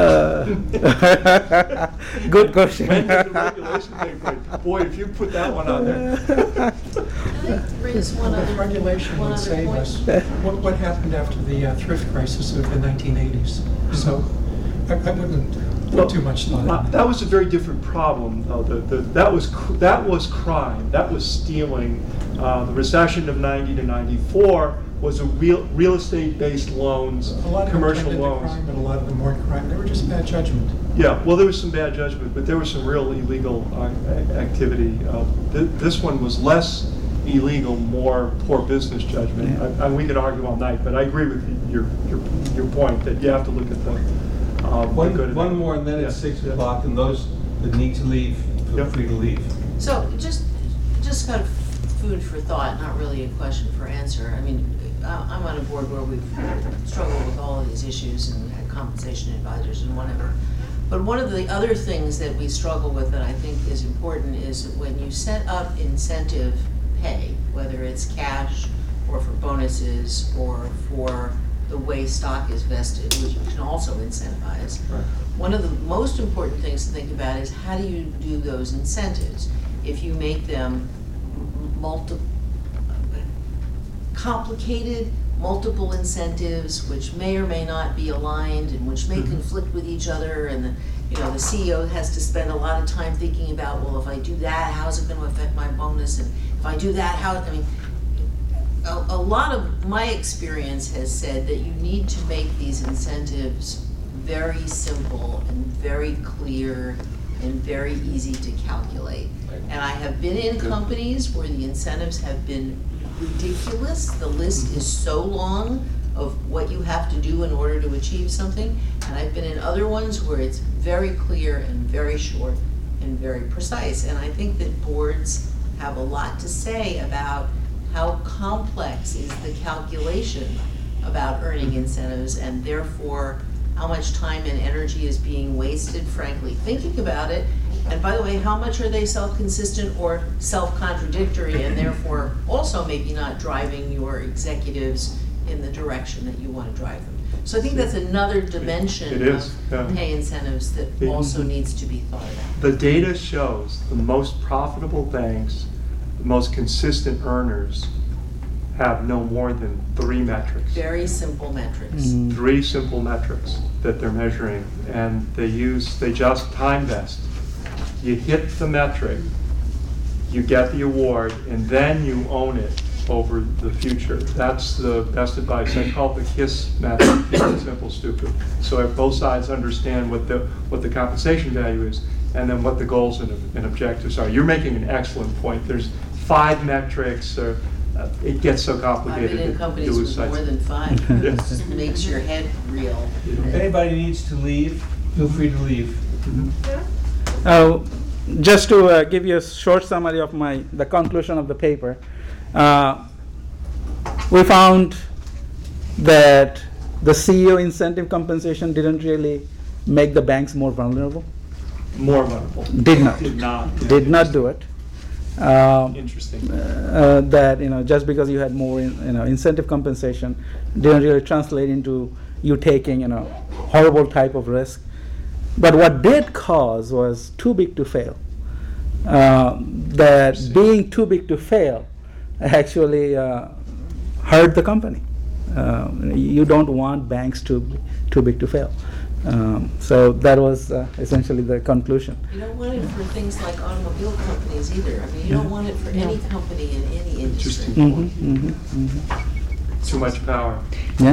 Good question. When did the regulation take place? Boy, if you put that one on there. Can I raise one other Regulation would save point? us. What happened after the thrift crisis of the 1980s? So I wouldn't put too much thought in that was a very different problem, though. That was crime. That was stealing. The recession of 90 to 94 was a real estate-based loans, A lot of commercial them tended to loans. crime, but a lot of them weren't crime. They were just bad judgment. Yeah, well, there was some bad judgment, but there was some real illegal activity. This one was less illegal, more poor business judgment. Yeah. And we could argue all night, but I agree with your point that you have to look at the good. One more, and then it's 6 o'clock, and those that need to leave, feel free to leave. So just kind of food for thought, not really a question for answer. I mean, I'm on a board where we've struggled with all of these issues and had compensation advisors and whatever. But one of the other things that we struggle with that I think is important is that when you set up incentive pay, whether it's cash or for bonuses or for the way stock is vested, which you can also incentivize. Right. One of the most important things to think about is how do you do those incentives? If you make them complicated, multiple incentives, which may or may not be aligned and which may conflict with each other, and the CEO has to spend a lot of time thinking about, well, if I do that, how's it going to affect my bonus? And if I do that, a lot of my experience has said that you need to make these incentives very simple and very clear and very easy to calculate. And I have been in companies where the incentives have been ridiculous. The list is so long of what you have to do in order to achieve something. And I've been in other ones where it's very clear and very short and very precise. And I think that boards have a lot to say about how complex is the calculation about earning incentives, and therefore how much time and energy is being wasted, frankly, thinking about it. And by the way, how much are they self-consistent or self-contradictory, and therefore also maybe not driving your executives in the direction that you want to drive them. So I think that's another dimension of pay incentives that also needs to be thought about. The data shows the most profitable banks, the most consistent earners, have no more than 3 metrics. Very simple metrics. 3 simple metrics that they're measuring, and they just time vest. You hit the metric, you get the award, and then you own it over the future. That's the best advice. I call it the KISS method, simple, stupid. So if both sides understand what the compensation value is, and then what the goals and objectives are. You're making an excellent point. There's 5 metrics, it gets so complicated. I've been in companies with more than 5. It just makes your head reel. If anybody needs to leave, feel free to leave. Just to give you a short summary of the conclusion of the paper, we found that the CEO incentive compensation didn't really make the banks more vulnerable. More vulnerable. Did not. Did not. Did not do it. Interesting. That just because you had more incentive compensation didn't really translate into you taking horrible type of risk. But what did cause was too big to fail. That being too big to fail actually hurt the company. You don't want banks too big to fail. So that was essentially the conclusion. You don't want it for things like automobile companies either. I mean, you don't want it for any company in any industry. Too much power. Yeah.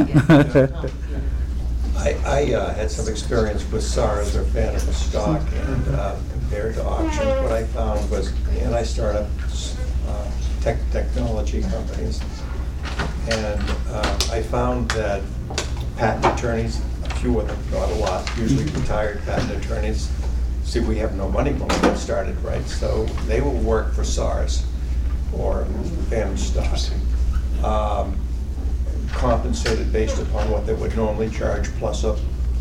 I had some experience with SARS or phantom stock, and compared to auctions, what I found was, and I started technology companies, and I found that patent attorneys, a few of them, not a lot, usually retired patent attorneys, see, we have no money when we get started, right? So they will work for SARS or phantom stock. Compensated based upon what they would normally charge, plus an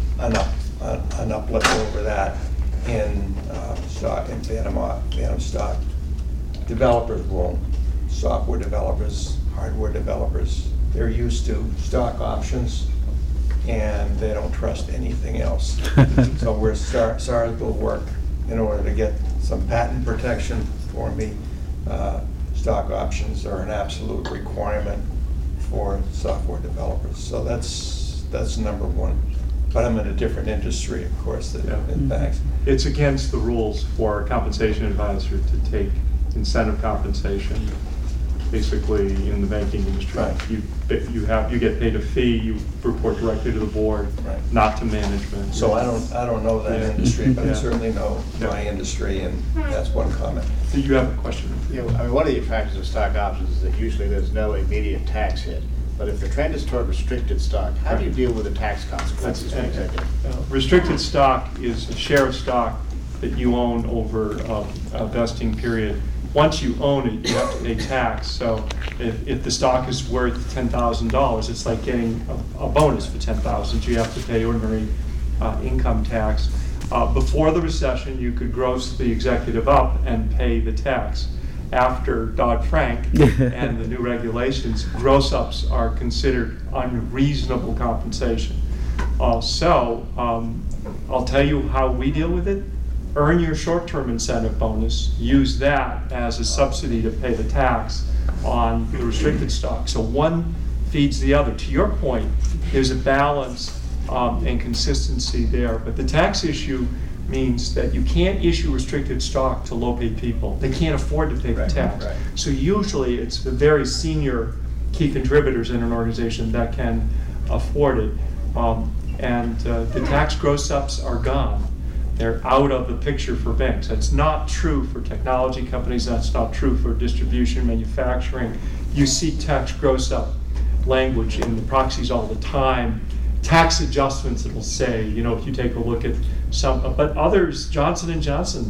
uplift over that in stock, in phantom stock. Developers won't. Software developers, hardware developers, they're used to stock options, and they don't trust anything else. So where SARS will work in order to get some patent protection for me, stock options are an absolute requirement for software developers. So that's number one. But I'm in a different industry, of course, than banks. It's against the rules for a compensation advisor to take incentive compensation, basically in the banking industry. Right. You get paid a fee. You report directly to the board, right, not to management. So I don't know that industry, but I certainly know my industry, and that's one comment. Do you have a question? I mean, one of the attractions of stock options is that usually there's no immediate tax hit. But if the trend is toward restricted stock, how do you deal with the tax consequences for executive? Restricted stock is a share of stock that you own over a vesting period. Once you own it, you have to pay tax. So if the stock is worth $10,000, it's like getting a bonus for $10,000. You have to pay ordinary income tax. Before the recession, you could gross the executive up and pay the tax. After Dodd-Frank and the new regulations, gross-ups are considered unreasonable compensation. I'll tell you how we deal with it. Earn your short-term incentive bonus, use that as a subsidy to pay the tax on the restricted stock. So one feeds the other. To your point, there's a balance and consistency there, but the tax issue means that you can't issue restricted stock to low-paid people. They can't afford to pay the tax. Right. So usually it's the very senior key contributors in an organization that can afford it. The tax gross-ups are gone. They're out of the picture for banks. That's not true for technology companies. That's not true for distribution, manufacturing. You see tax gross-up language in the proxies all the time. Tax adjustments, it'll say, if you take a look at some, but others, Johnson & Johnson,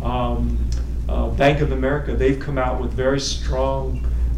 Bank of America, they've come out with very strong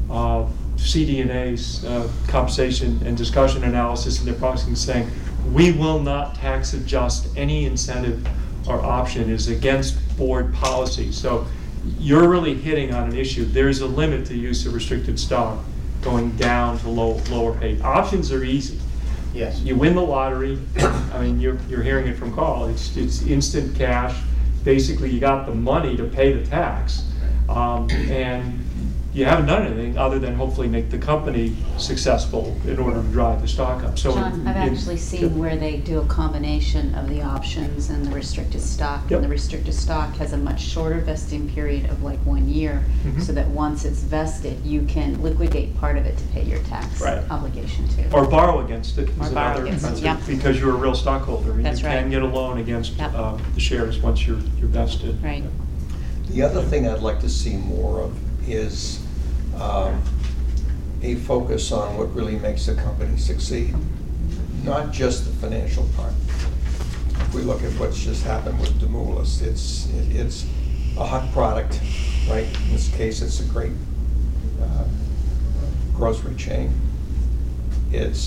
CD&A's compensation and discussion analysis in their proxies saying, we will not tax adjust any incentive or option is against board policy. So you're really hitting on an issue. There's a limit to use of restricted stock going down to lower paid. Options are easy. Yes. You win the lottery. I mean, you're hearing it from Carl. It's instant cash. Basically, you got the money to pay the tax, and you haven't done anything other than hopefully make the company successful in order to drive the stock up. So John, I've actually seen where they do a combination of the options and the restricted stock. Yep. And the restricted stock has a much shorter vesting period of like 1 year, so that once it's vested, you can liquidate part of it to pay your tax obligation too. Or borrow against it. Or borrow against it, yep. Because you're a real stockholder. That's you right. can get a loan against Yep. the shares once you're vested. Right. The other thing I'd like to see more of is a focus on what really makes a company succeed, not just the financial part. If we look at what's just happened with Demoulas, it's a hot product, right? In this case, it's a great grocery chain. It's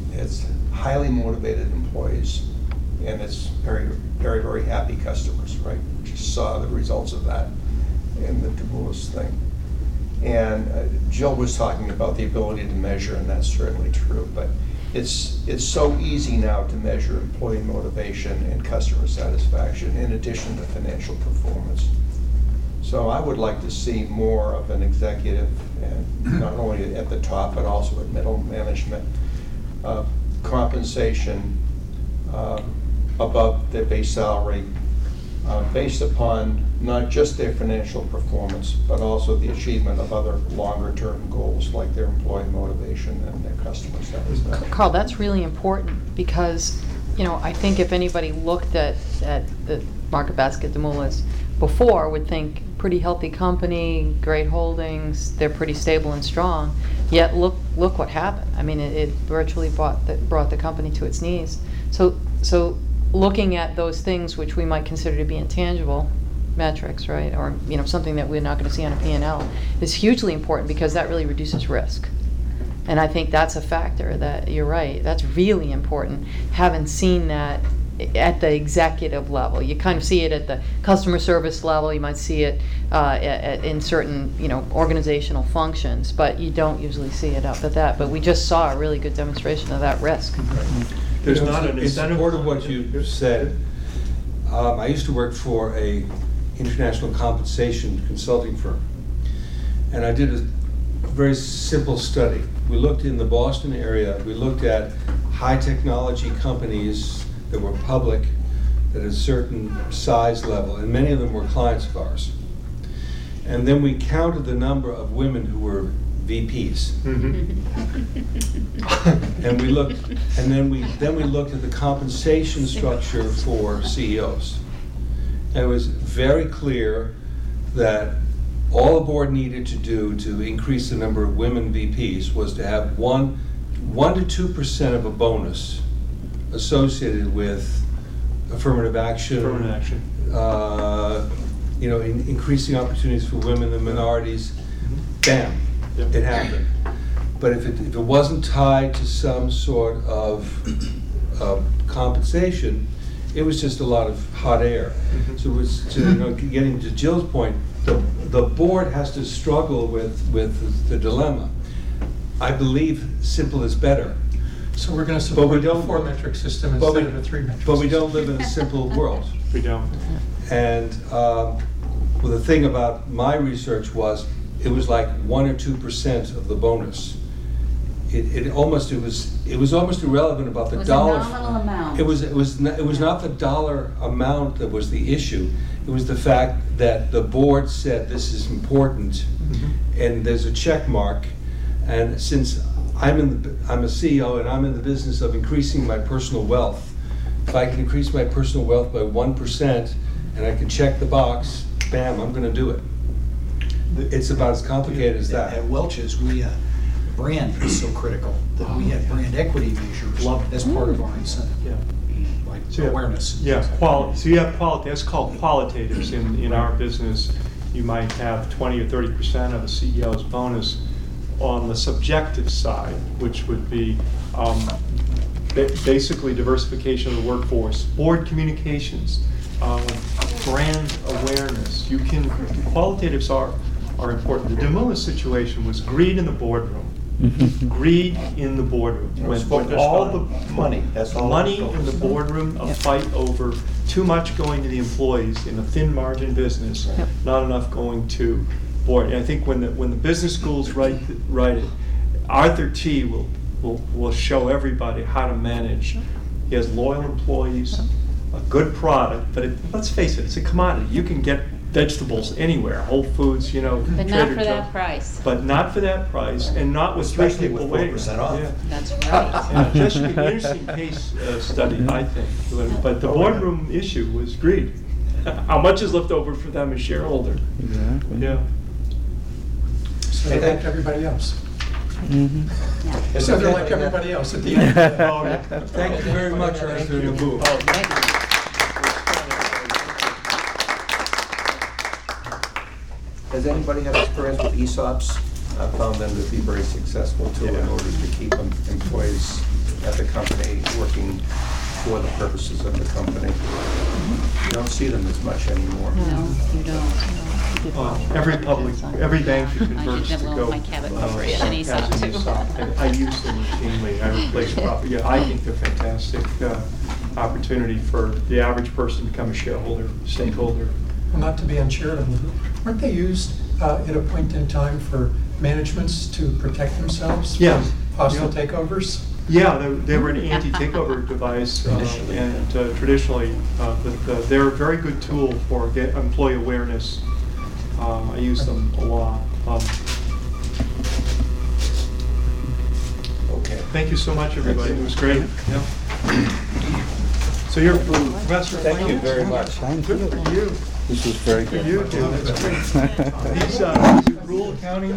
it's highly motivated employees, and it's very, very, very happy customers, right? Just saw the results of that in the Demoulas thing. And Jill was talking about the ability to measure, and that's certainly true, but it's so easy now to measure employee motivation and customer satisfaction in addition to financial performance. So I would like to see more of an executive, and not only at the top, but also at middle management, compensation above their base salary, based upon not just their financial performance, but also the achievement of other longer-term goals like their employee motivation and their customer satisfaction. Carl, that's really important because, you know, I think if anybody looked at the Market Basket Demoulas before, would think pretty healthy company, great holdings, they're pretty stable and strong. Yet look what happened. I mean, it virtually brought the company to its knees. So looking at those things which we might consider to be intangible metrics, right, or you know, something that we're not going to see on a P&L, is hugely important because that really reduces risk. And I think that's a factor that you're right. That's really important. Haven't seen that at the executive level. You kind of see it at the customer service level. You might see it in certain, you know, organizational functions, but you don't usually see it up at that. But we just saw a really good demonstration of that risk. There's not an In incentive. support of what you said, I used to work for a international compensation consulting firm, and I did a very simple study. We looked in the Boston area. We looked at high technology companies that were public, that had a certain size level, and many of them were clients of ours. And then we counted the number of women who were VPs. And we looked, and then we looked at the compensation structure for CEOs. And it was very clear that all the board needed to do to increase the number of women VPs was to have 1 to 2% of a bonus associated with affirmative action. You know, increasing opportunities for women and minorities. Bam, Yep. it happened. But if it wasn't tied to some sort of compensation, it was just a lot of hot air. So it was, to, you know, getting to Jill's point, the board has to struggle with the dilemma. I believe simple is better. So we're going to support a 4-metric system instead of a 3-metric system. But we don't live in a simple world. We don't. And well, the thing about my research was it was like 1 or 2% of the bonus. It was almost irrelevant about the dollar. It was a nominal amount. It was not the dollar amount that was the issue. It was the fact that the board said this is important, and there's a check mark. And since I'm a CEO and I'm in the business of increasing my personal wealth, if I can increase my personal wealth by 1% and I can check the box, bam, I'm going to do it. It's about as complicated as that. At Welch's, brand is so critical that we have brand equity measures as part of our incentive. Yeah. Like So awareness. Yeah, so you have that's called qualitatives. In our business, you might have 20 or 30% of a CEO's bonus on the subjective side, which would be basically diversification of the workforce, board communications, brand awareness. Qualitatives are important. The Demoulas situation was greed in the boardroom. Greed in the boardroom. When all the money, That's all money it was in the boardroom, a fight over too much going to the employees in a thin margin business, not enough going to board. And I think when the business schools write it, Arthur T will show everybody how to manage. He has loyal employees, a good product, but let's face it, it's a commodity. You can get vegetables anywhere, Whole Foods, you know, But not for that price. But not for that price, and not with three Especially people with waiting. 4% off. Yeah. That's right. Yeah, that should be an interesting case study, I think. But the boardroom issue was greed. How much is left over for them as shareholder? Exactly. Yeah. So they're like everybody else. Yeah. So they're like everybody else at the end. Oh, yeah. Thank you very much, Arthur Naboo. Thank you. Has anybody had experience with ESOPs? I found them to be very successful too in order to keep employees at company, working for the purposes of the company. You don't see them as much anymore. No, you don't. Every bank you converts to I go my cabin over it, and he's has out a new too. SOC, and I use them routinely. I replace property. Yeah, I think they're fantastic opportunity for the average person to become a shareholder, stakeholder. Well, not to be uncharitable, weren't they used at a point in time for managements to protect themselves Yeah. from hostile Yeah. takeovers? Yeah, they were an anti-takeover device, and traditionally, but they're a very good tool for employee awareness. I use them a lot. Okay. Thank you so much, everybody. It was great. Yeah. So you're Professor. Thank you very much. Good for you. This was very For good. you, too. That's great. These rural accounting